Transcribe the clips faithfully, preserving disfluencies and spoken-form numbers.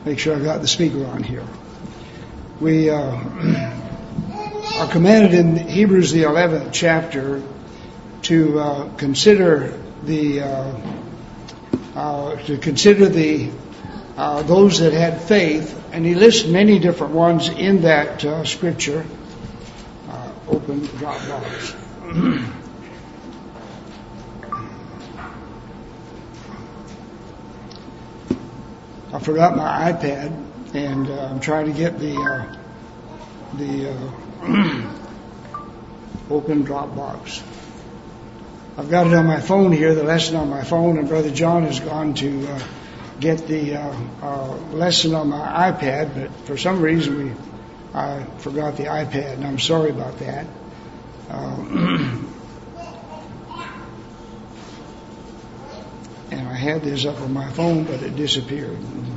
Make sure I got the speaker on here. We uh, are commanded in Hebrews the eleventh chapter to uh, consider the uh, uh, to consider the uh, those that had faith, and he lists many different ones in that uh, scripture. Uh, open drop box. I forgot my iPad, and uh, I'm trying to get the uh, the uh, open Dropbox. I've got it on my phone here, the lesson on my phone, and Brother John has gone to uh, get the uh, uh, lesson on my iPad, but for some reason we I forgot the iPad, and I'm sorry about that. Uh, and I had this up on my phone, but it disappeared.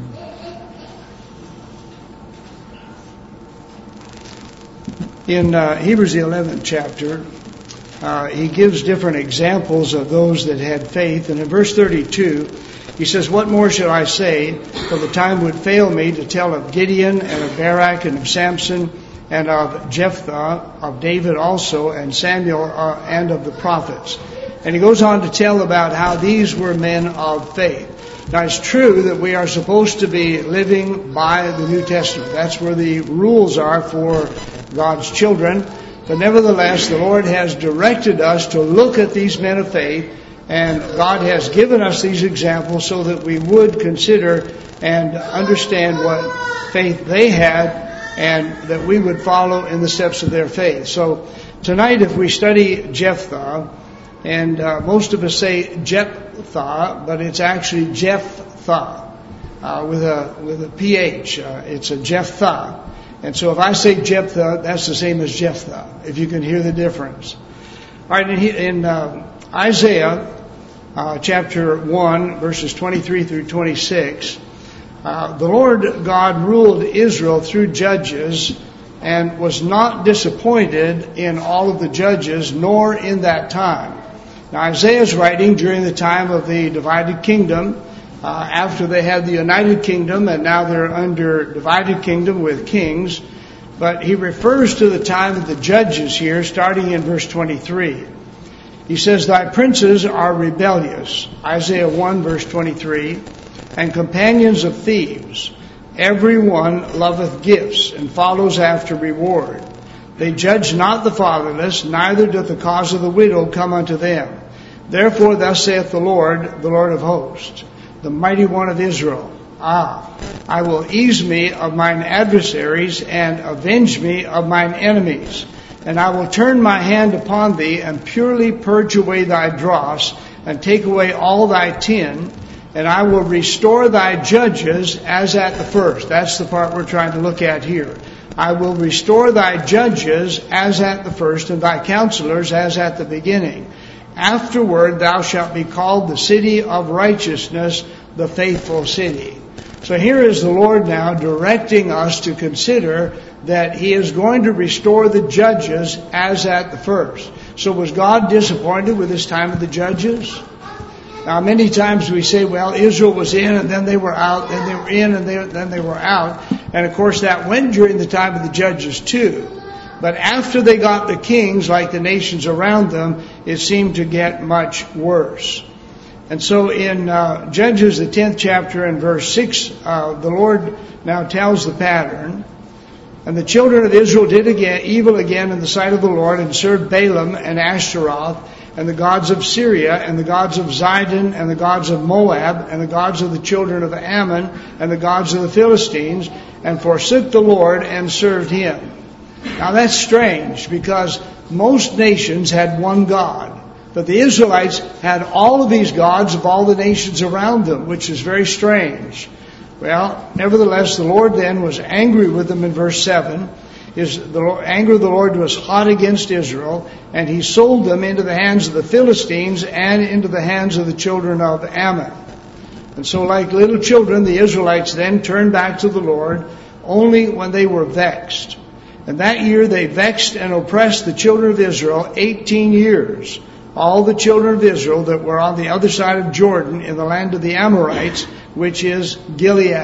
In uh, Hebrews the eleventh chapter, uh, he gives different examples of those that had faith. And in verse thirty-two, he says, "What more shall I say? For the time would fail me to tell of Gideon and of Barak and of Samson and of Jephthah, of David also, and Samuel, uh, and of the prophets." And he goes on to tell about how these were men of faith. Now, it's true that we are supposed to be living by the New Testament. That's where the rules are for God's children. But nevertheless, the Lord has directed us to look at these men of faith, and God has given us these examples so that we would consider and understand what faith they had, and that we would follow in the steps of their faith. So tonight, if we study Jephthah, and uh, most of us say Jephthah, but it's actually Jephthah uh, with a with a P H. Uh, it's a Jephthah. And so if I say Jephthah, that's the same as Jephthah, if you can hear the difference. All right, in, in uh, Isaiah uh, chapter one, verses twenty-three through twenty-six, uh, the Lord God ruled Israel through judges and was not disappointed in all of the judges, nor in that time. Now, Isaiah's writing during the time of the divided kingdom, uh, after they had the united kingdom, and now they're under divided kingdom with kings. But he refers to the time of the judges here, starting in verse twenty-three. He says, "Thy princes are rebellious," Isaiah one, verse twenty-three, "and companions of thieves. Every one loveth gifts, and follows after reward. They judge not the fatherless, neither doth the cause of the widow come unto them. Therefore thus saith the Lord, the Lord of hosts, the mighty one of Israel, Ah, I will ease me of mine adversaries, and avenge me of mine enemies. And I will turn my hand upon thee, and purely purge away thy dross, and take away all thy tin, and I will restore thy judges as at the first." That's the part we're trying to look at here. "I will restore thy judges as at the first, and thy counselors as at the beginning. Afterward thou shalt be called the city of righteousness, the faithful city." So here is the Lord now directing us to consider that He is going to restore the judges as at the first. So was God disappointed with this time of the judges? Now, many times we say, well, Israel was in and then they were out, then they were in and they, then they were out. And of course that went during the time of the judges too. But after they got the kings, like the nations around them, it seemed to get much worse. And so in uh, Judges, the tenth chapter and verse six, uh, the Lord now tells the pattern. "And the children of Israel did again evil again in the sight of the Lord, and served Balaam and Ashtaroth, and the gods of Syria, and the gods of Zidon, and the gods of Moab, and the gods of the children of Ammon, and the gods of the Philistines, and forsook the Lord and served him." Now that's strange, because most nations had one God. But the Israelites had all of these gods of all the nations around them, which is very strange. Well, nevertheless, the Lord then was angry with them in verse seven. His, the anger of the Lord was hot against Israel, and He sold them into the hands of the Philistines and into the hands of the children of Ammon. And so like little children, the Israelites then turned back to the Lord only when they were vexed. And that year they vexed and oppressed the children of Israel eighteen years. All the children of Israel that were on the other side of Jordan in the land of the Amorites, which is Gilead.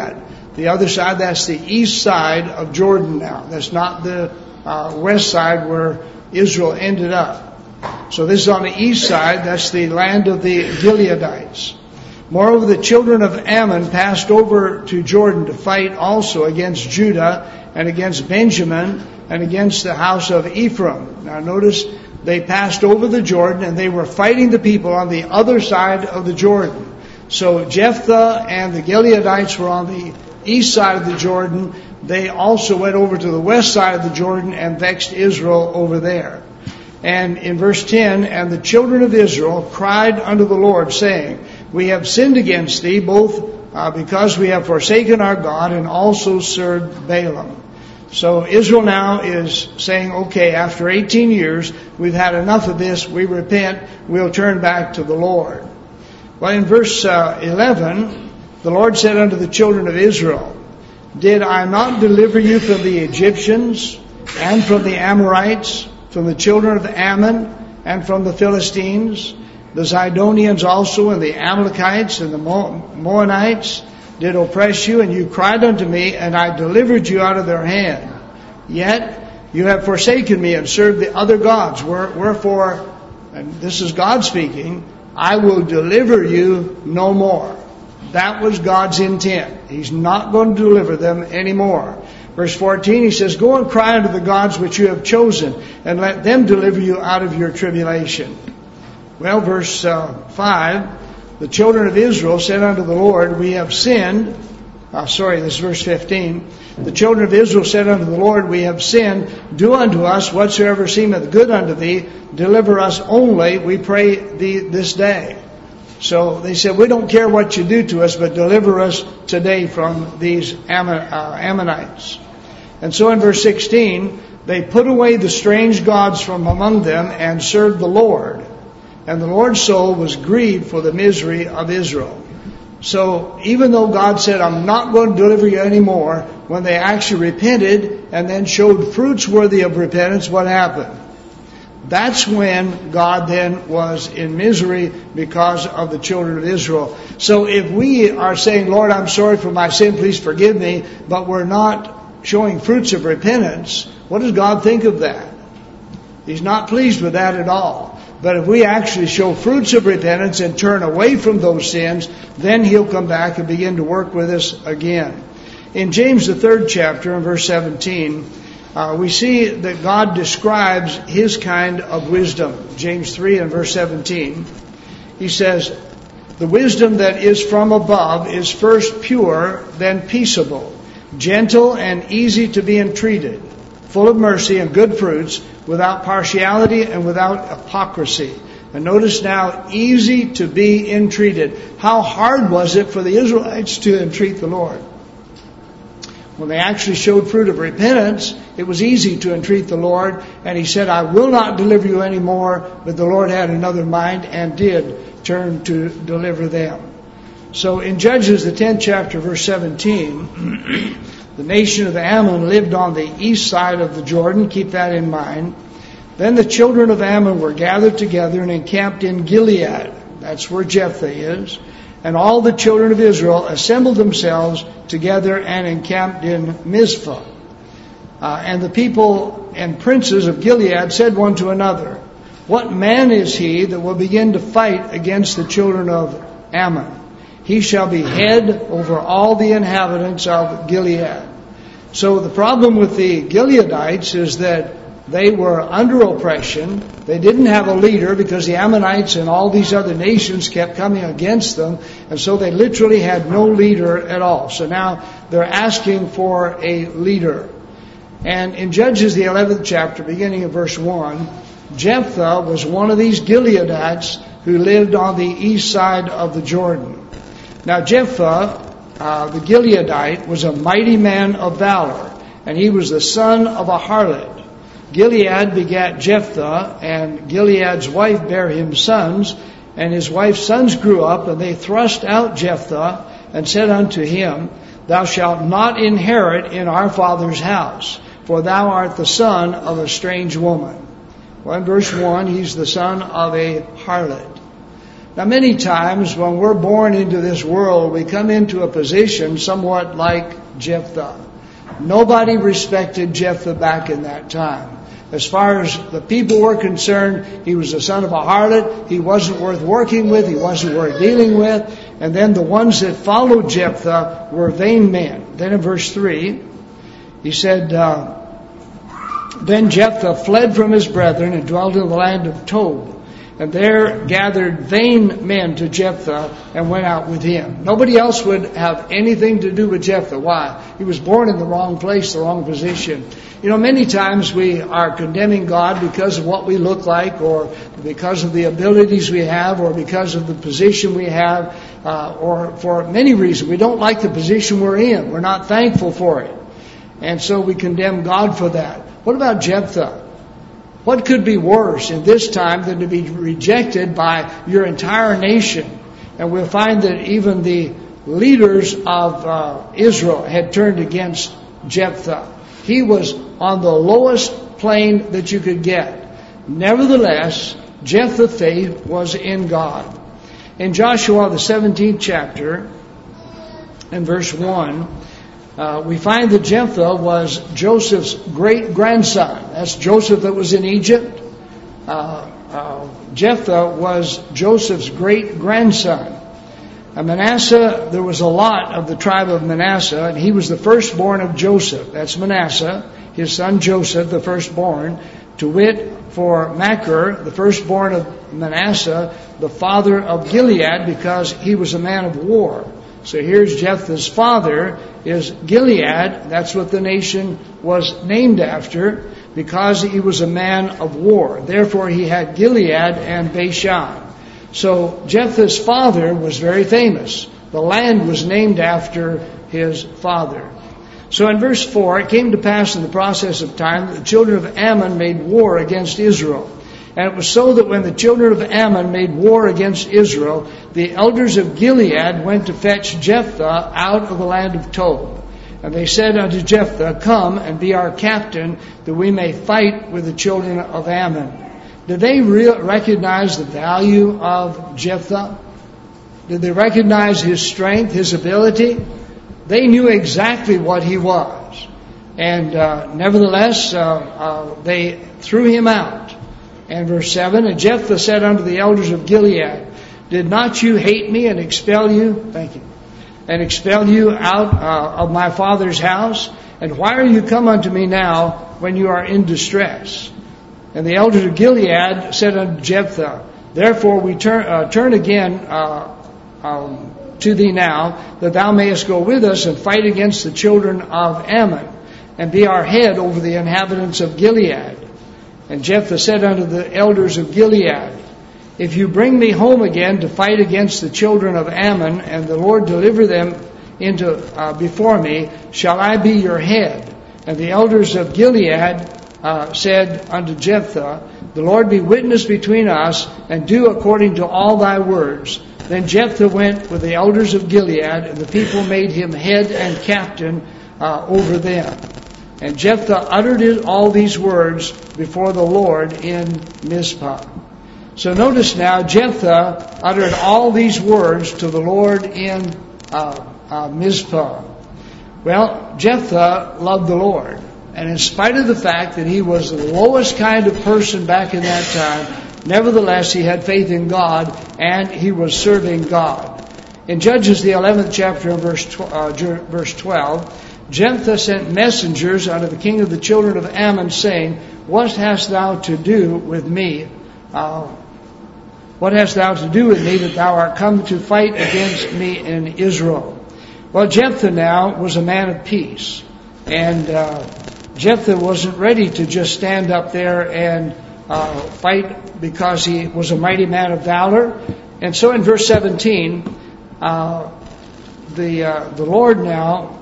The other side, that's the east side of Jordan now. That's not the uh, west side where Israel ended up. So this is on the east side. That's the land of the Gileadites. Moreover, the children of Ammon passed over to Jordan to fight also against Judah and against Benjamin and against the house of Ephraim. Now notice they passed over the Jordan and they were fighting the people on the other side of the Jordan. So Jephthah and the Gileadites were on the east side of the Jordan. They also went over to the west side of the Jordan and vexed Israel over there. And in verse ten, and the children of Israel cried unto the Lord, saying, we have sinned against thee, both uh, because we have forsaken our God and also served Balaam. So Israel now is saying, okay, after eighteen years, we've had enough of this, we repent, we'll turn back to the Lord. Well, in verse uh, eleven, the Lord said unto the children of Israel, did I not deliver you from the Egyptians and from the Amorites, from the children of Ammon and from the Philistines? The Zidonians also and the Amalekites and the Moabites did oppress you, and you cried unto me, and I delivered you out of their hand. Yet you have forsaken me and served the other gods. Wherefore, and this is God speaking, I will deliver you no more. That was God's intent. He's not going to deliver them anymore. Verse fourteen, he says, go and cry unto the gods which you have chosen, and let them deliver you out of your tribulation. Well, verse uh, five, the children of Israel said unto the Lord, we have sinned. Uh, sorry, this is verse fifteen. The children of Israel said unto the Lord, we have sinned. Do unto us whatsoever seemeth good unto thee. Deliver us only, we pray thee this day. So they said, we don't care what you do to us, but deliver us today from these Ammon, uh, Ammonites. And so in verse sixteen, they put away the strange gods from among them and served the Lord. And the Lord's soul was grieved for the misery of Israel. So even though God said, I'm not going to deliver you anymore, when they actually repented and then showed fruits worthy of repentance, what happened? That's when God then was in misery because of the children of Israel. So if we are saying, Lord, I'm sorry for my sin, please forgive me, but we're not showing fruits of repentance, what does God think of that? He's not pleased with that at all. But if we actually show fruits of repentance and turn away from those sins, then He'll come back and begin to work with us again. In James, the third chapter, in verse seventeen, uh, we see that God describes His kind of wisdom. James three and verse seventeen, He says, the wisdom that is from above is first pure, then peaceable, gentle and easy to be entreated, full of mercy and good fruits, without partiality and without hypocrisy. And notice now, easy to be entreated. How hard was it for the Israelites to entreat the Lord? When they actually showed fruit of repentance, it was easy to entreat the Lord. And He said, I will not deliver you anymore. But the Lord had another mind and did turn to deliver them. So in Judges, the tenth chapter, verse seventeen, the nation of Ammon lived on the east side of the Jordan. Keep that in mind. Then the children of Ammon were gathered together and encamped in Gilead. That's where Jephthah is. And all the children of Israel assembled themselves together and encamped in Mizpah. Uh, and the people and princes of Gilead said one to another, what man is he that will begin to fight against the children of Ammon? He shall be head over all the inhabitants of Gilead. So the problem with the Gileadites is that they were under oppression. They didn't have a leader because the Ammonites and all these other nations kept coming against them. And so they literally had no leader at all. So now they're asking for a leader. And in Judges, the eleventh chapter, beginning of verse one, Jephthah was one of these Gileadites who lived on the east side of the Jordan. Now Jephthah, uh, the Gileadite, was a mighty man of valor, and he was the son of a harlot. Gilead begat Jephthah, and Gilead's wife bare him sons, and his wife's sons grew up, and they thrust out Jephthah, and said unto him, Thou shalt not inherit in our father's house, for thou art the son of a strange woman. Well, in verse one, he's the son of a harlot. Now, many times when we're born into this world, we come into a position somewhat like Jephthah. Nobody respected Jephthah back in that time. As far as the people were concerned, he was the son of a harlot. He wasn't worth working with. He wasn't worth dealing with. And then the ones that followed Jephthah were vain men. Then in verse three, he said, uh, Then Jephthah fled from his brethren and dwelt in the land of Tob. And there gathered vain men to Jephthah and went out with him. Nobody else would have anything to do with Jephthah. Why? He was born in the wrong place, the wrong position. You know, many times we are condemning God because of what we look like, or because of the abilities we have, or because of the position we have, uh, or for many reasons. We don't like the position we're in. We're not thankful for it. And so we condemn God for that. What about Jephthah? What could be worse in this time than to be rejected by your entire nation? And we'll find that even the leaders of uh, Israel had turned against Jephthah. He was on the lowest plane that you could get. Nevertheless, Jephthah's faith was in God. In Joshua, the seventeenth chapter, and verse one, Uh, we find that Jephthah was Joseph's great-grandson. That's Joseph that was in Egypt. Uh, uh, Jephthah was Joseph's great-grandson. Uh, Manasseh, there was a lot of the tribe of Manasseh, and he was the firstborn of Joseph. That's Manasseh, his son Joseph, the firstborn. To wit, for Machir, the firstborn of Manasseh, the father of Gilead, because he was a man of war. So here's Jephthah's father is Gilead. That's what the nation was named after, because he was a man of war. Therefore he had Gilead and Bashan. So Jephthah's father was very famous. The land was named after his father. So in verse four, it came to pass in the process of time that the children of Ammon made war against Israel. And it was so that when the children of Ammon made war against Israel, the elders of Gilead went to fetch Jephthah out of the land of Tob. And they said unto Jephthah, Come and be our captain, that we may fight with the children of Ammon. Did they re- recognize the value of Jephthah? Did they recognize his strength, his ability? They knew exactly what he was. And uh, nevertheless, uh, uh, they threw him out. And verse seven, And Jephthah said unto the elders of Gilead, Did not you hate me and expel you? Thank you. And expel you out uh, of my father's house? And why are you come unto me now when you are in distress? And the elders of Gilead said unto Jephthah, Therefore we turn, uh, turn again uh, um, to thee now, that thou mayest go with us and fight against the children of Ammon, and be our head over the inhabitants of Gilead. And Jephthah said unto the elders of Gilead, If you bring me home again to fight against the children of Ammon, and the Lord deliver them into uh, before me, shall I be your head? And the elders of Gilead uh, said unto Jephthah, The Lord be witness between us, and do according to all thy words. Then Jephthah went with the elders of Gilead, and the people made him head and captain uh, over them. And Jephthah uttered all these words before the Lord in Mizpah. So notice now, Jephthah uttered all these words to the Lord in uh, uh, Mizpah. Well, Jephthah loved the Lord. And in spite of the fact that he was the lowest kind of person back in that time, nevertheless he had faith in God and he was serving God. In Judges, the eleventh chapter, verse twelve, Jephthah sent messengers unto the king of the children of Ammon, saying, What hast thou to do with me? Uh, what hast thou to do with me that thou art come to fight against me in Israel? Well, Jephthah now was a man of peace. And uh, Jephthah wasn't ready to just stand up there and uh, fight because he was a mighty man of valor. And so in verse seventeen, uh, the uh, the Lord now,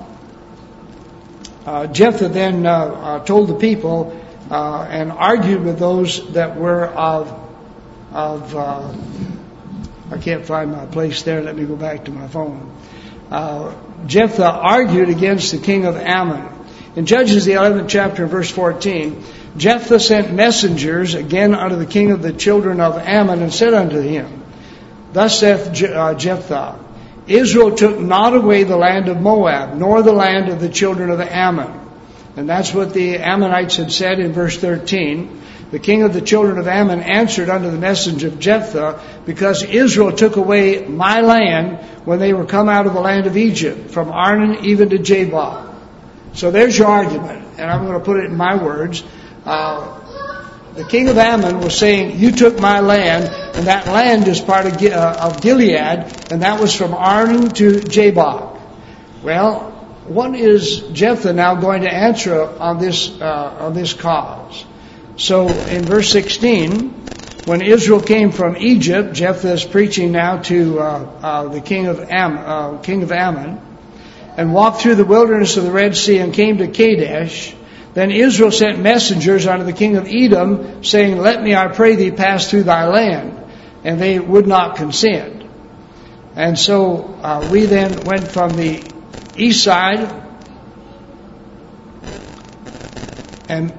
Uh, Jephthah then uh, uh, told the people uh, and argued with those that were of, of uh, I can't find my place there. Let me go back to my phone. Uh, Jephthah argued against the king of Ammon. In Judges, the eleventh chapter, verse fourteen, Jephthah sent messengers again unto the king of the children of Ammon, and said unto him, Thus saith Je- uh, Jephthah, Israel took not away the land of Moab, nor the land of the children of Ammon. And that's what the Ammonites had said in verse thirteen. The king of the children of Ammon answered unto the message of Jephthah, because Israel took away my land when they were come out of the land of Egypt, from Arnon even to Jabbok. So there's your argument, and I'm going to put it in my words. Uh, the king of Ammon was saying, you took my land, and that land is part of, uh, of Gilead, and that was from Arnon to Jabbok. Well, what is Jephthah now going to answer on this uh, on this cause? So in verse sixteen, when Israel came from Egypt, Jephthah is preaching now to uh, uh, the king of Am, uh, king of Ammon, and walked through the wilderness of the Red Sea and came to Kadesh. Then Israel sent messengers unto the king of Edom, saying, let me, I pray thee, pass through thy land. And they would not consent. And so uh, we then went from the east side, and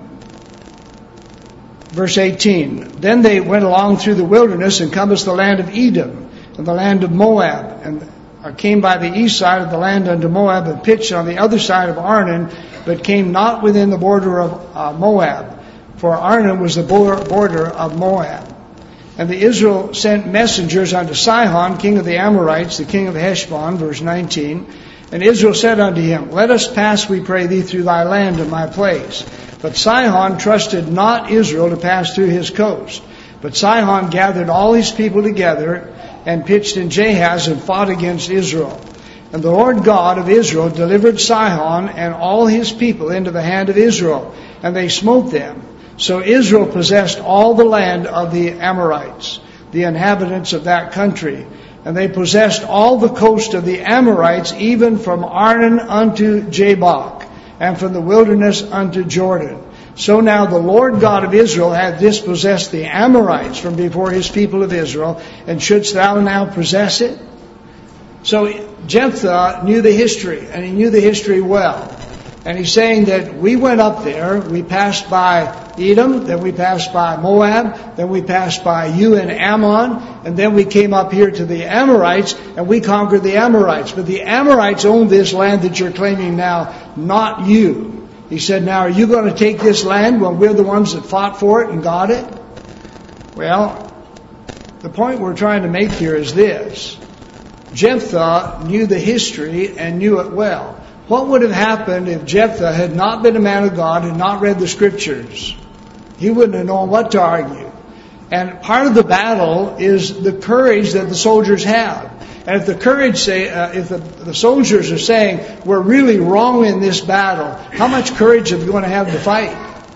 verse eighteen, then they went along through the wilderness and compassed the land of Edom and the land of Moab, and came by the east side of the land unto Moab, and pitched on the other side of Arnon, but came not within the border of uh, Moab, for Arnon was the border of Moab. And the Israel sent messengers unto Sihon, king of the Amorites, the king of Heshbon, verse nineteen. And Israel said unto him, let us pass, we pray thee, through thy land to my place. But Sihon trusted not Israel to pass through his coast. But Sihon gathered all his people together, and pitched in Jahaz, and fought against Israel. And the Lord God of Israel delivered Sihon and all his people into the hand of Israel, and they smote them. So Israel possessed all the land of the Amorites, the inhabitants of that country. And they possessed all the coast of the Amorites, even from Arnon unto Jabbok, and from the wilderness unto Jordan. So now the Lord God of Israel hath dispossessed the Amorites from before his people of Israel, and shouldst thou now possess it? So Jephthah knew the history, and he knew the history well. And he's saying that we went up there, we passed by Edom, then we passed by Moab, then we passed by you and Ammon, and then we came up here to the Amorites, and we conquered the Amorites. But the Amorites owned this land that you're claiming now, not you. He said, now are you going to take this land when we're the ones that fought for it and got it? Well, the point we're trying to make here is this. Jephthah knew the history and knew it well. What would have happened if Jephthah had not been a man of God and not read the scriptures? He wouldn't have known what to argue. And part of the battle is the courage that the soldiers have. And if the courage say, uh, if the, the soldiers are saying, we're really wrong in this battle, how much courage are they going to have to fight?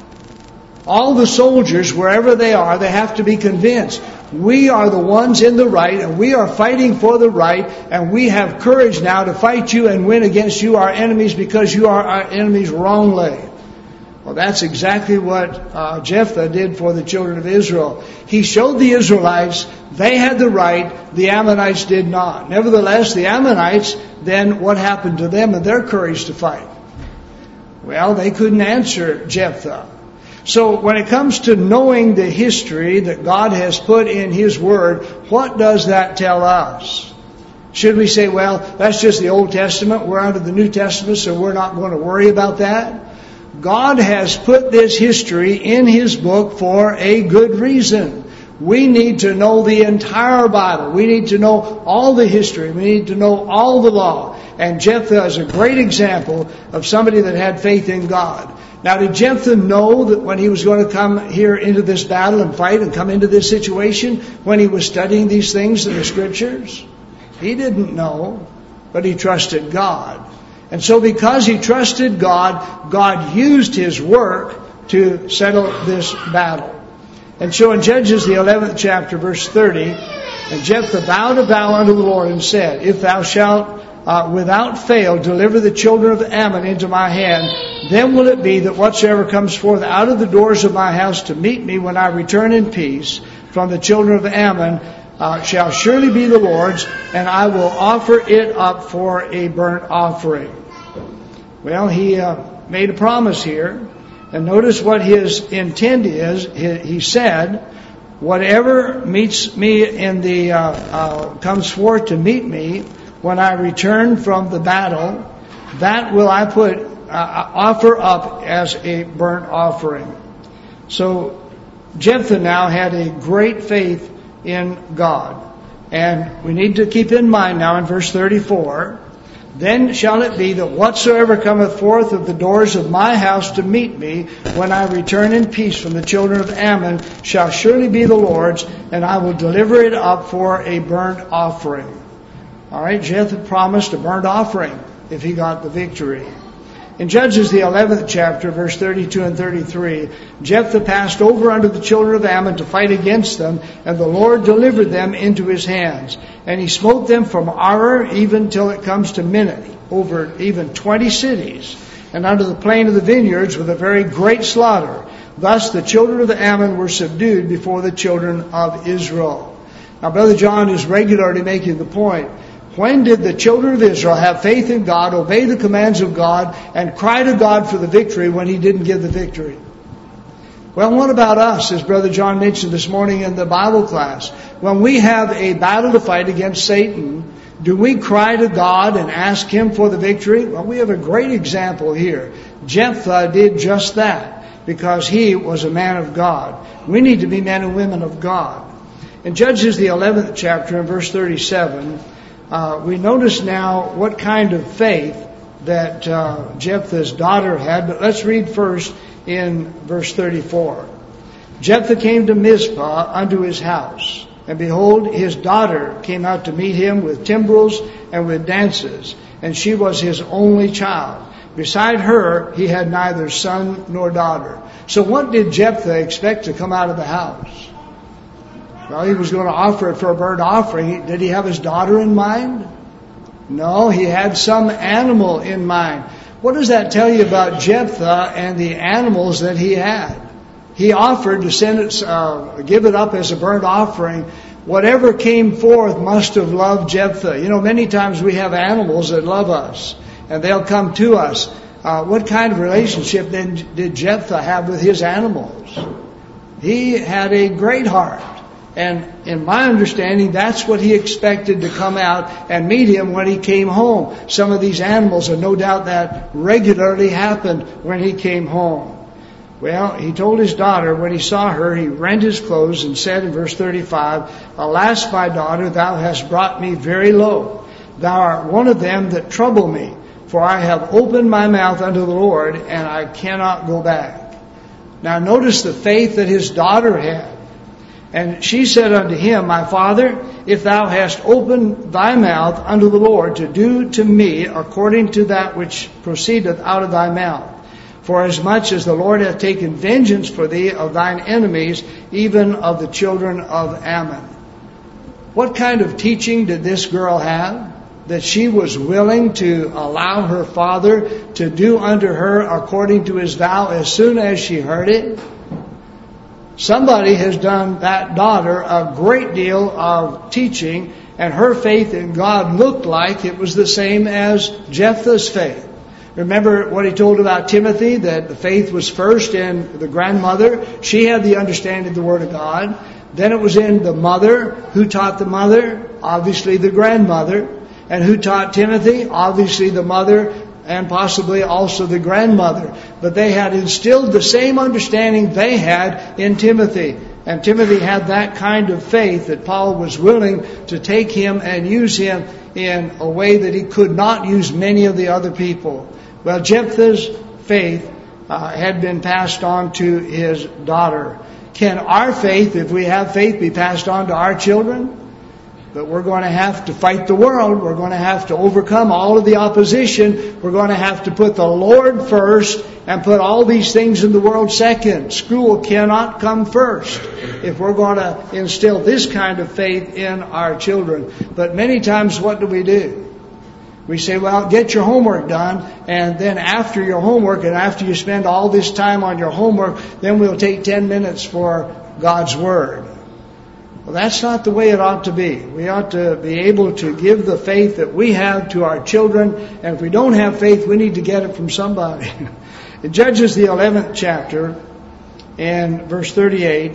All the soldiers, wherever they are, they have to be convinced. We are the ones in the right, and we are fighting for the right, and we have courage now to fight you and win against you, our enemies, because you are our enemies wrongly. Well, that's exactly what uh, Jephthah did for the children of Israel. He showed the Israelites they had the right, the Ammonites did not. Nevertheless, the Ammonites, then what happened to them and their courage to fight? Well, they couldn't answer Jephthah. So when it comes to knowing the history that God has put in His Word, what does that tell us? Should we say, well, that's just the Old Testament, we're under the New Testament, so we're not going to worry about that? God has put this history in His book for a good reason. We need to know the entire Bible. We need to know all the history. We need to know all the law. And Jephthah is a great example of somebody that had faith in God. Now, did Jephthah know that when he was going to come here into this battle and fight and come into this situation, when he was studying these things in the Scriptures? He didn't know, but he trusted God. And so because he trusted God, God used His work to settle this battle. And so in Judges, the eleventh chapter, verse thirty, and Jephthah vowed a vow unto the Lord and said, if thou shalt Uh, without fail deliver the children of Ammon into my hand, then will it be that whatsoever comes forth out of the doors of my house to meet me when I return in peace from the children of Ammon uh, shall surely be the Lord's, and I will offer it up for a burnt offering. Well, he uh, made a promise here, and notice what his intent is. He, he said, whatever meets me in the, uh, uh, comes forth to meet me when I return from the battle, that will I put, uh, offer up as a burnt offering. So Jephthah now had a great faith in God. And we need to keep in mind now in verse thirty-four, then shall it be that whatsoever cometh forth of the doors of my house to meet me, when I return in peace from the children of Ammon, shall surely be the Lord's, and I will deliver it up for a burnt offering. All right, Jephthah promised a burnt offering if he got the victory. In Judges, the eleventh chapter, verse thirty-two and thirty-three, Jephthah passed over unto the children of Ammon to fight against them, and the Lord delivered them into his hands. And he smote them from Aroer even till it comes to Minnith, over even twenty cities, and unto the plain of the vineyards with a very great slaughter. Thus the children of Ammon were subdued before the children of Israel. Now, Brother John is regularly making the point, when did the children of Israel have faith in God, obey the commands of God, and cry to God for the victory when he didn't give the victory? Well, what about us, as Brother John mentioned this morning in the Bible class? When we have a battle to fight against Satan, do we cry to God and ask him for the victory? Well, we have a great example here. Jephthah did just that because he was a man of God. We need to be men and women of God. In Judges, the eleventh chapter, in verse thirty-seven, Uh, we notice now what kind of faith that uh, Jephthah's daughter had. But let's read first in verse thirty-four. Jephthah came to Mizpah unto his house, and behold, his daughter came out to meet him with timbrels and with dances, and she was his only child. Beside her he had neither son nor daughter. So what did Jephthah expect to come out of the house? Well, he was going to offer it for a burnt offering. Did he have his daughter in mind? No, he had some animal in mind. What does that tell you about Jephthah and the animals that he had? He offered to send it, uh, give it up as a burnt offering. Whatever came forth must have loved Jephthah. You know, many times we have animals that love us, and they'll come to us. Uh, what kind of relationship then did Jephthah have with his animals? He had a great heart. And in my understanding, that's what he expected to come out and meet him when he came home. Some of these animals, and no doubt that regularly happened when he came home. Well, he told his daughter when he saw her, he rent his clothes and said in verse thirty-five, Alas, my daughter, thou hast brought me very low. Thou art one of them that trouble me, for I have opened my mouth unto the Lord, and I cannot go back. Now notice the faith that his daughter had. And she said unto him, My father, if thou hast opened thy mouth unto the Lord to do to me according to that which proceedeth out of thy mouth, forasmuch as the Lord hath taken vengeance for thee of thine enemies, even of the children of Ammon. What kind of teaching did this girl have? That she was willing to allow her father to do unto her according to his vow as soon as she heard it? Somebody has done that daughter a great deal of teaching, and her faith in God looked like it was the same as Jephthah's faith. Remember what he told about Timothy, that the faith was first in the grandmother. She had the understanding of the Word of God. Then it was in the mother. Who taught the mother? Obviously the grandmother. And who taught Timothy? Obviously the mother, and possibly also the grandmother. But they had instilled the same understanding they had in Timothy. And Timothy had that kind of faith that Paul was willing to take him and use him in a way that he could not use many of the other people. Well, Jephthah's faith uh, had been passed on to his daughter. Can our faith, if we have faith, be passed on to our children? But we're going to have to fight the world. We're going to have to overcome all of the opposition. We're going to have to put the Lord first and put all these things in the world second. School cannot come first if we're going to instill this kind of faith in our children. But many times, what do we do? We say, well, get your homework done, and then after your homework and after you spend all this time on your homework, then we'll take ten minutes for God's Word. Well, that's not the way it ought to be. We ought to be able to give the faith that we have to our children. And if we don't have faith, we need to get it from somebody. In Judges, the eleventh chapter, and verse thirty-eight,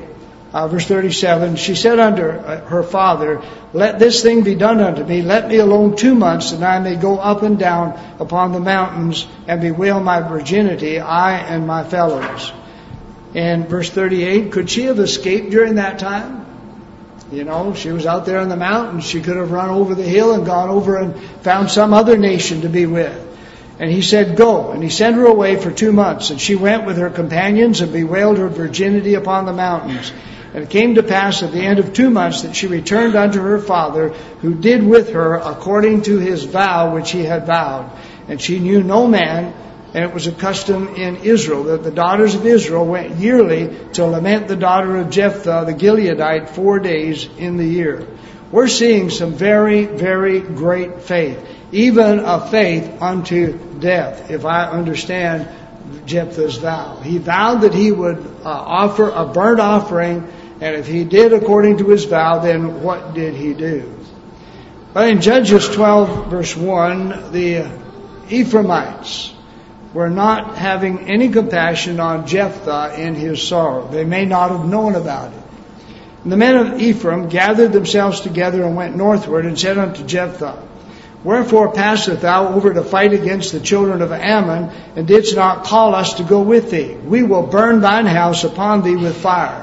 Uh, verse thirty-seven, she said unto her father, let this thing be done unto me. Let me alone two months, that I may go up and down upon the mountains and bewail my virginity, I and my fellows. And verse thirty-eight, could she have escaped during that time? You know, she was out there in the mountains. She could have run over the hill and gone over and found some other nation to be with. And he said, go. And he sent her away for two months. And she went with her companions and bewailed her virginity upon the mountains. And it came to pass at the end of two months that she returned unto her father, who did with her according to his vow which he had vowed. And she knew no man, and it was a custom in Israel that the daughters of Israel went yearly to lament the daughter of Jephthah the Gileadite four days in the year. We're seeing some very, very great faith, even a faith unto death, if I understand Jephthah's vow. He vowed that he would uh, offer a burnt offering, and if he did according to his vow, then what did he do? But in Judges twelve, verse one, the Ephraimites were not having any compassion on Jephthah in his sorrow. They may not have known about it. And the men of Ephraim gathered themselves together and went northward and said unto Jephthah, wherefore passest thou over to fight against the children of Ammon, and didst not call us to go with thee? We will burn thine house upon thee with fire.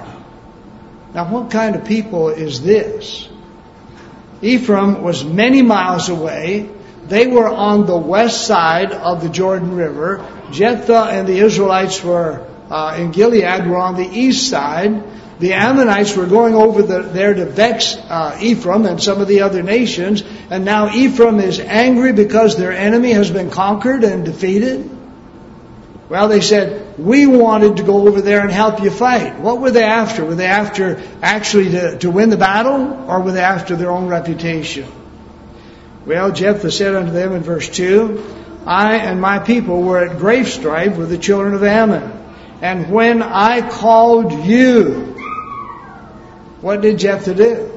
Now what kind of people is this? Ephraim was many miles away. They were on the west side of the Jordan River. Jephthah and the Israelites were uh, in Gilead were on the east side. The Ammonites were going over the, there to vex uh, Ephraim and some of the other nations. And now Ephraim is angry because their enemy has been conquered and defeated. Well, they said, we wanted to go over there and help you fight. What were they after? Were they after actually to, to win the battle, or were they after their own reputation? Well, Jephthah said unto them in verse two, I and my people were at grave strife with the children of Ammon. And when I called you, what did Jephthah do?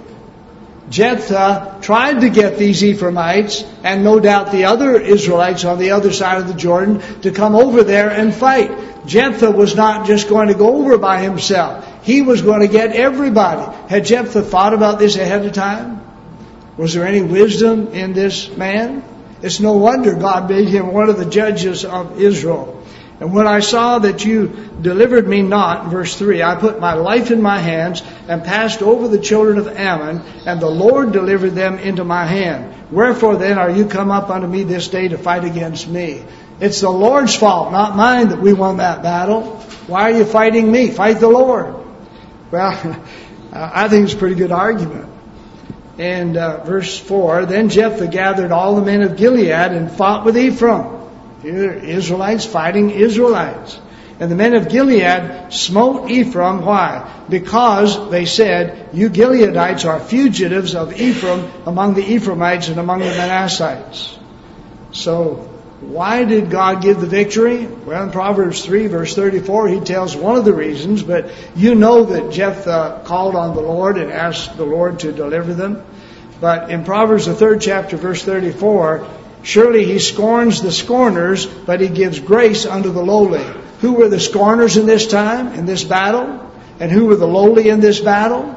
Jephthah tried to get these Ephraimites, and no doubt the other Israelites on the other side of the Jordan, to come over there and fight. Jephthah was not just going to go over by himself. He was going to get everybody. Had Jephthah thought about this ahead of time? Was there any wisdom in this man? It's no wonder God made him one of the judges of Israel. And when I saw that you delivered me not, verse three, I put my life in my hands and passed over the children of Ammon, and the Lord delivered them into my hand. Wherefore then are you come up unto me this day to fight against me? It's the Lord's fault, not mine, that we won that battle. Why are you fighting me? Fight the Lord. Well, I think it's a pretty good argument. And uh, verse four, then Jephthah gathered all the men of Gilead and fought with Ephraim. Here, Israelites fighting Israelites. And the men of Gilead smote Ephraim. Why? Because they said, you Gileadites are fugitives of Ephraim among the Ephraimites and among the Manassites. So, why did God give the victory? Well, in Proverbs three, verse thirty-four, he tells one of the reasons, but you know that Jephthah called on the Lord and asked the Lord to deliver them. But in Proverbs, the third chapter, verse thirty-four, surely he scorns the scorners, but he gives grace unto the lowly. Who were the scorners in this time, in this battle? And who were the lowly in this battle?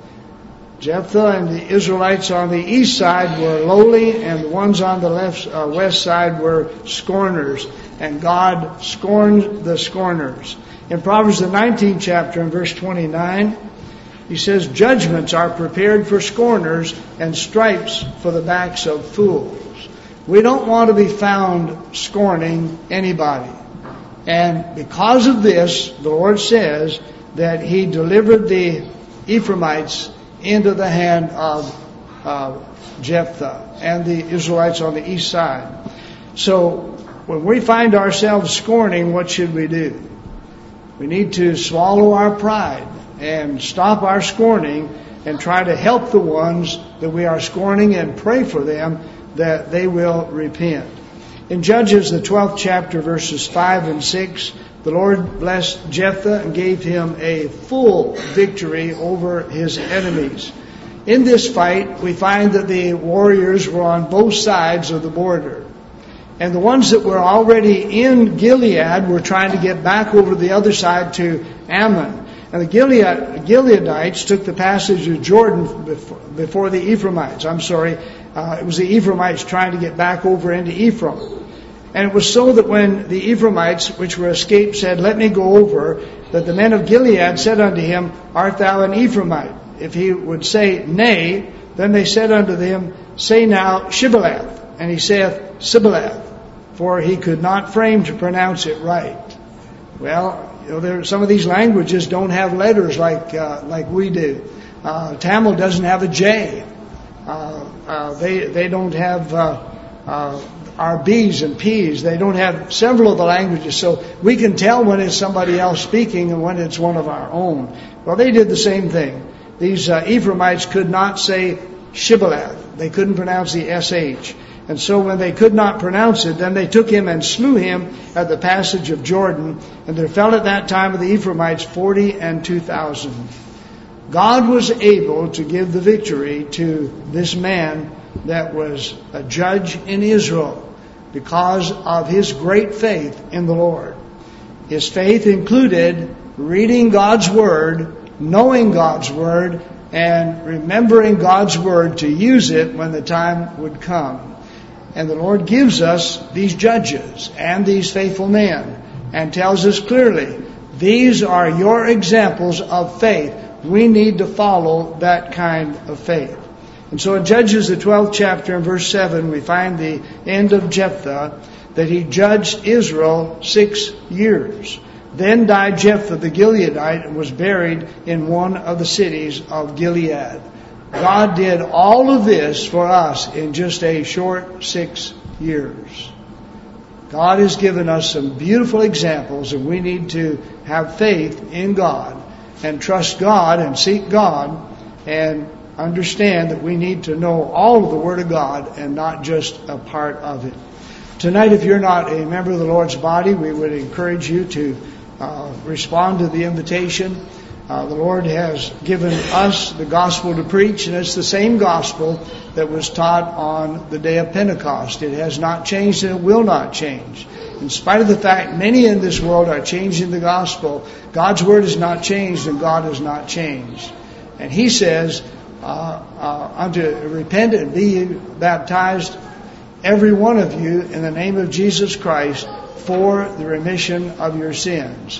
Jephthah and the Israelites on the east side were lowly, and the ones on the left, uh, west side were scorners. And God scorned the scorners. In Proverbs, the nineteenth chapter, in verse twenty-nine, he says, judgments are prepared for scorners, and stripes for the backs of fools. We don't want to be found scorning anybody. And because of this, the Lord says that he delivered the Ephraimites into the hand of uh, Jephthah and the Israelites on the east side. So when we find ourselves scorning, what should we do? We need to swallow our pride and stop our scorning and try to help the ones that we are scorning and pray for them that they will repent. In Judges, the twelfth chapter, verses five and six, the Lord blessed Jephthah and gave him a full victory over his enemies. In this fight, we find that the warriors were on both sides of the border. And the ones that were already in Gilead were trying to get back over the other side to Ammon. And the Gilead, Gileadites took the passage of Jordan before, before the Ephraimites. I'm sorry, uh, it was the Ephraimites trying to get back over into Ephraim. And it was so that when the Ephraimites, which were escaped, said, "Let me go over," that the men of Gilead said unto him, "Art thou an Ephraimite?" If he would say, "Nay," then they said unto him, "Say now, Shibboleth." And he saith, "Sibboleth," for he could not frame to pronounce it right. Well, you know, there, some of these languages don't have letters like uh, like we do. Uh, Tamil doesn't have a J. Uh, uh, they they don't have uh, uh, our B's and P's. They don't have several of the languages, so we can tell when it's somebody else speaking and when it's one of our own. Well, they did the same thing. These uh, Ephraimites could not say Shibboleth. They couldn't pronounce the S H. And so when they could not pronounce it, then they took him and slew him at the passage of Jordan. And there fell at that time of the Ephraimites forty and two thousand. God was able to give the victory to this man that was a judge in Israel because of his great faith in the Lord. His faith included reading God's Word, knowing God's Word, and remembering God's Word to use it when the time would come. And the Lord gives us these judges and these faithful men and tells us clearly, these are your examples of faith. We need to follow that kind of faith. And so in Judges, the twelfth chapter, and verse seven, we find the end of Jephthah, that he judged Israel six years. Then died Jephthah the Gileadite and was buried in one of the cities of Gilead. God did all of this for us in just a short six years. God has given us some beautiful examples, and we need to have faith in God and trust God and seek God and understand that we need to know all of the Word of God and not just a part of it. Tonight, if you're not a member of the Lord's body, we would encourage you to uh, respond to the invitation. Uh, the Lord has given us the gospel to preach, and it's the same gospel that was taught on the day of Pentecost. It has not changed, and it will not change. In spite of the fact many in this world are changing the gospel, God's word has not changed, and God has not changed. And He says, uh, uh, unto repent and be baptized, every one of you, in the name of Jesus Christ, for the remission of your sins.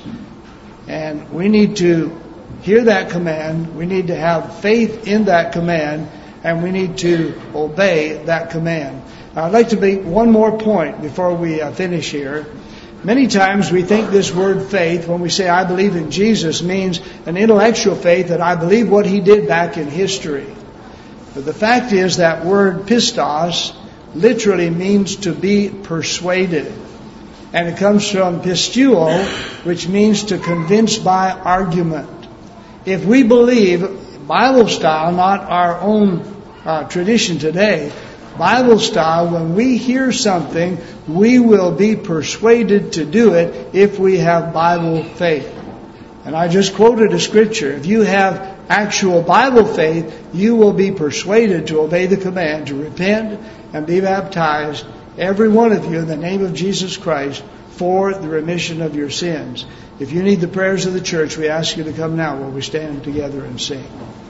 And we need to hear that command, we need to have faith in that command, and we need to obey that command. Now, I'd like to make one more point before we uh, finish here. Many times we think this word faith, when we say I believe in Jesus, means an intellectual faith that I believe what He did back in history. But the fact is that word pistos literally means to be persuaded. And it comes from pistuo, which means to convince by argument. If we believe, Bible style, not our own uh, tradition today, Bible style, when we hear something, we will be persuaded to do it if we have Bible faith. And I just quoted a scripture. If you have actual Bible faith, you will be persuaded to obey the command to repent and be baptized, every one of you, in the name of Jesus Christ, for the remission of your sins. If you need the prayers of the church, we ask you to come now while we stand together and sing.